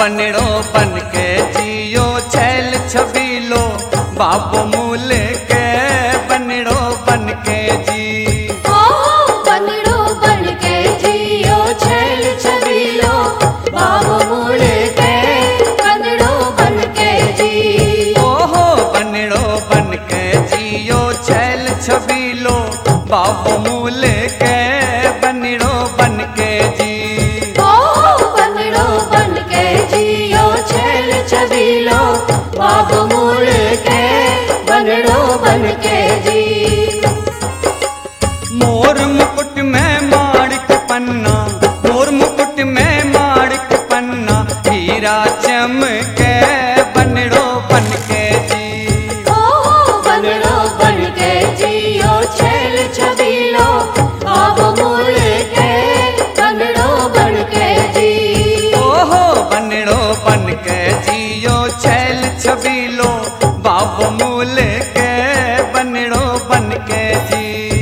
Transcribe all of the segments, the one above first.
बनड़ो बन के जियो छैल छबीलो बाबू मूल के बनड़ो बन के जी। ओ बनड़ो बन के जियो छैल छबीलो बाबू मूल के बनड़ो बन के जी। ओहो बनड़ो बन के जियो छैल छबीलो बाबू मूल के बनड़ो बन के जी। छबीलो बाबू मूल के बनड़ो बन के जी। मोर मुकुट में माणिक पन्ना, मोर मुकुट में माणिक पन्ना हीरा चमके बनड़ो बन के जी। ओ बनड़ो बन के जियो छैल छबीलो बाबू मूल के बनड़ो बन के जी। ओहो बनड़ो बन के जियो छैल छबीलो बाबू मूल के बनड़ो बन के जी।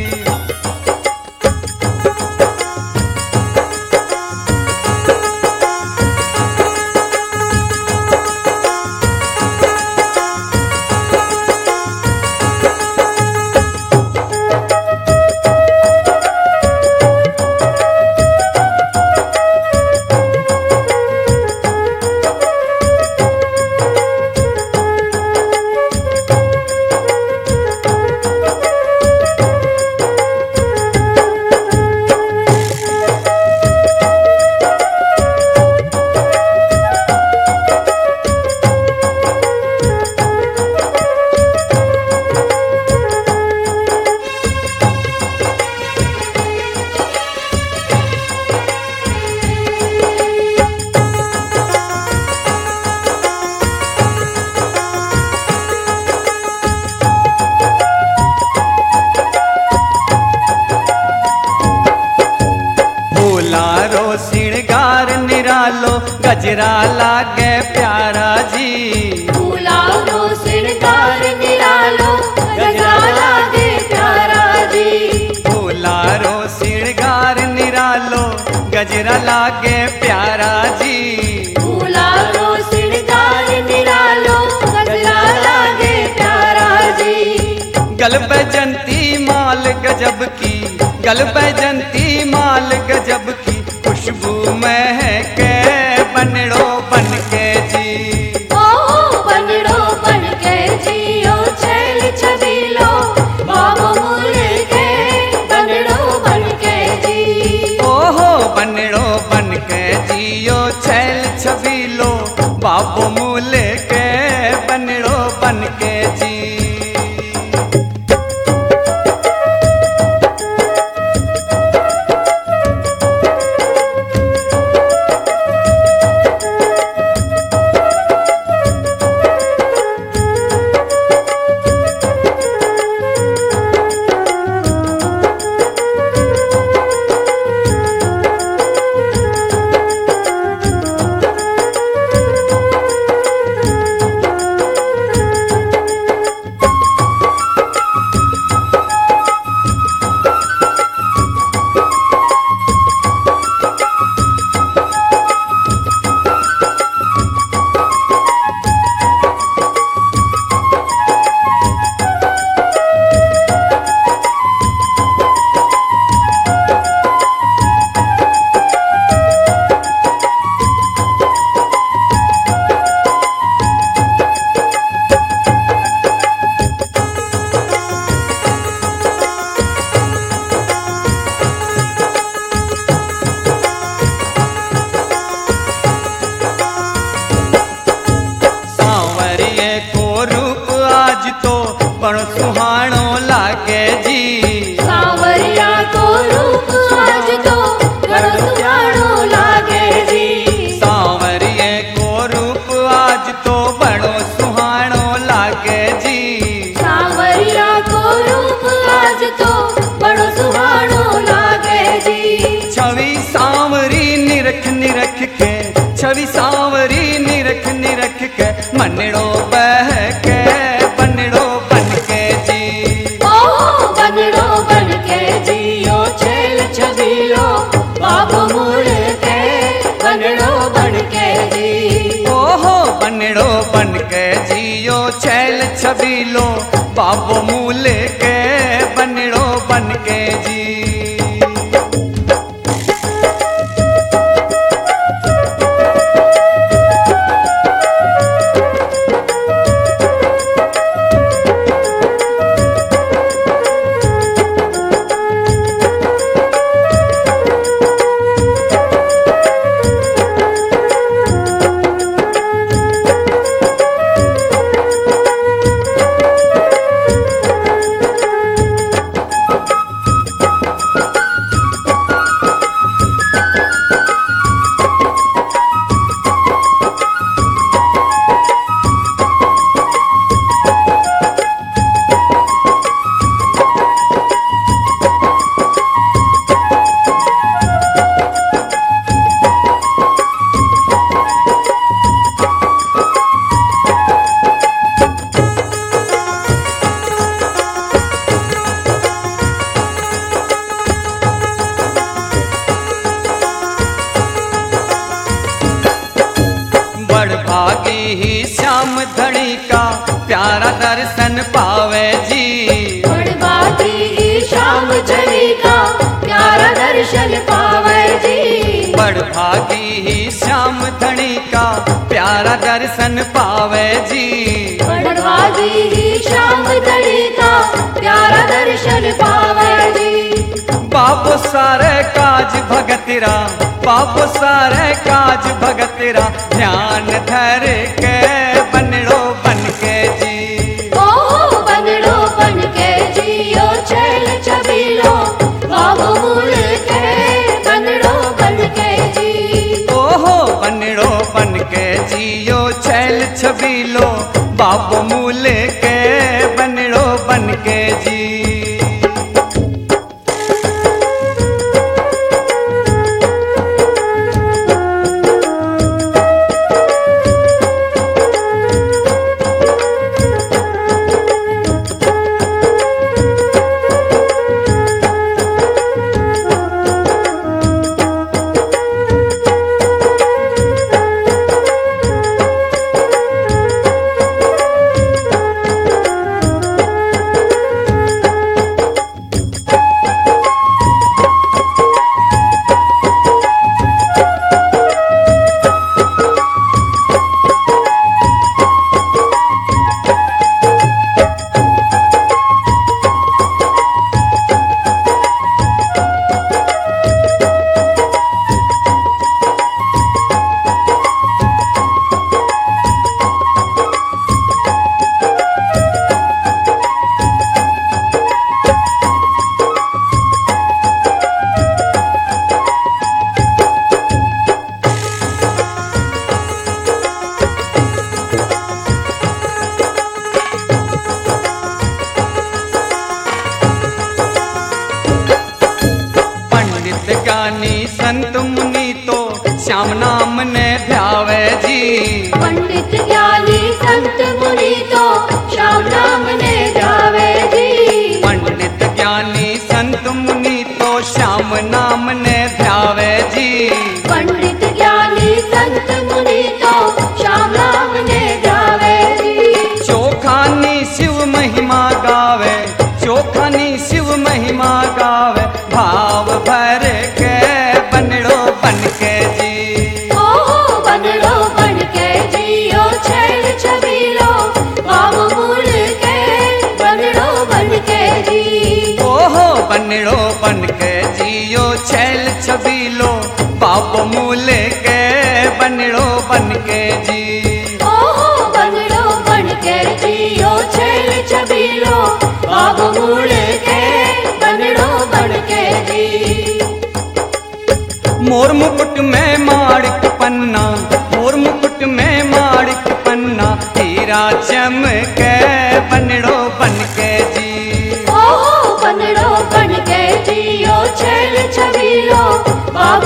श्रृंगार निरालो गजरा लागे प्यारा जी। फूलारो श्रृंगार निरालो गजरा लागे प्यारा जी। फूलारो श्रृंगार निरालो गजरा लागे प्यारा जी। फूलारो श्रृंगार निरालो गजरा लागे प्यारा जी। गल बैजंती माल गजब की, गल बैजंती माल गजब की खुशबू महके बनड़ो बन के जी। ओ बनड़ो बन के जियो छैल छबीलो बाबू मूल के बनड़ो बन के जी। ओहो बनड़ो बन के जियो छैल छबीलो बाबू मूल के बनड़ो बन के जी। बड़ो सुहानो लागे जी। सांवरिया को रूप आज तो बड़ो सुहानो लागे जी। सांवरिया को रूप आज तो बड़ो सुहानो लागे जी। सांवरिया को रूप आज तो बड़ो सुहानो लागे जी। छवि सांवरी निरख निरख के, छवि सांवरी निरख निरख के मनड़ो बह के बनड़ो बन के जी। ओ बनड़ो बन के जियो छैल छबीलो बाबू मूल के बनड़ो बन के जी। बनड़ो बन के जियो छैल छबीलो बाबो मूल के बनड़ो बन के जी। भागी ही श्याम धनी का प्यारा दर्शन पावे जी। भागी ही श्याम धनी का प्यारा दर्शन पावे जी। भागी ही श्याम धनी का प्यारा दर्शन पावे जी। भागी ही श्याम धनी का प्यारा दर्शन पावे जी। बाबू सारे काज भगतरा बाबू सारे काज भगतरा ध्यान धर के बनड़ो बन के जी। ओ बनड़ो बन के जियो छैल छबीलो बाबू मूल के बनड़ो बन के जी। ओहो बनड़ो बन के जियो छैल छबीलो बाबू मूल के बनड़ो बन के जी। संत मुनि तो श्याम नाम ने ध्यावे जी। पंडित ज्ञानी संत मुनि तो श्याम नाम ने ध्यावे जी। पंडित ज्ञानी संत मुनि तो श्याम नाम ने ध्यावे जी। पंडित ज्ञानी संत मुनि तो श्याम नाम ने ध्यावे जी। चोखानी शिव महिमा गावे चोखानी शिव महिमा गावे भाव भर के बनड़ो बन के जी। ओ बनड़ो बन के जियो छैल छबीलो बाबू मूल के बनड़ो बन के जी। ओहो बनड़ो बन के जियो छैल छबीलो बाबू मूल के बनड़ो बन के जी। ओ बनड़ो बन के जियो छैल छबीलो बाबू मूल के बनड़ो बन के जी। मोर मुकुट में माणिक पन्ना मोर मुकुट में माणिक पन्ना हीरा चमके बनड़ो बन के जी। ओ बनड़ो बन के जियो छैल छबीलो बाबू